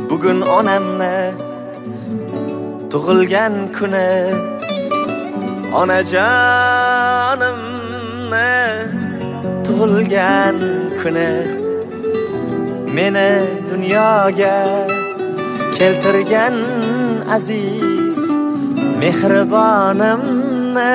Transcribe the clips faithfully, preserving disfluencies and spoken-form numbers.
Bugun onamni tug'ilgan kuni, onajonimni tug'ilgan kuni, meni dunyoga keltirgan aziz mehribonimni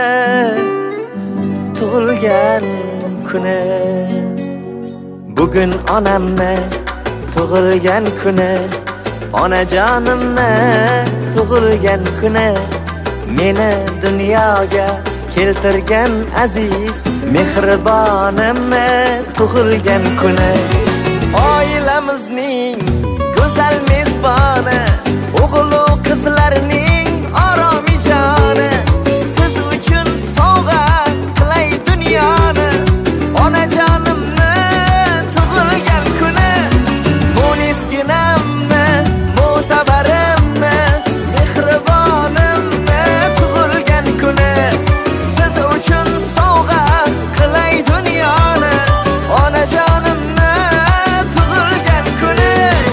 tug'ilgan kuni. Bugun onamni tug'ilgan kuni, onajonimni tug'ilgan kuni, meni dunyoga keltirgan aziz mehribonimni tug'ilgan kuni. Oilamizning go'zal mezboni, o'g'il va qizlarning oromijoni, siz uchun sovg'a qilay dunyoni. Onajonimni tug'ilgan kuni, mo'nisginamni, mo'tabarimni, mehribonimni tug'ilgan kuni, siz uchun sovg'a qilay dunyoni. Onajonimni tug'ilgan kuni.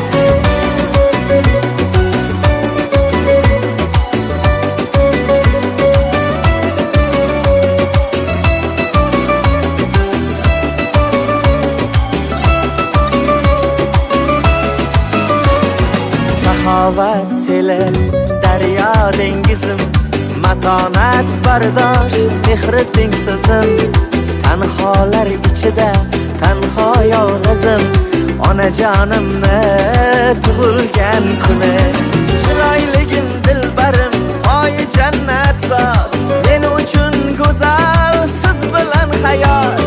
Saxovat seli, daryo dengizim, matonat bardosh, mehri teng so'zim. Tanholar ichida tanho yolg'izim, onajonimni tug'ilgan kuni. Chiroyligim dilbarim, oyi jannat zot, men uchun go'zal, siz bilan hayot.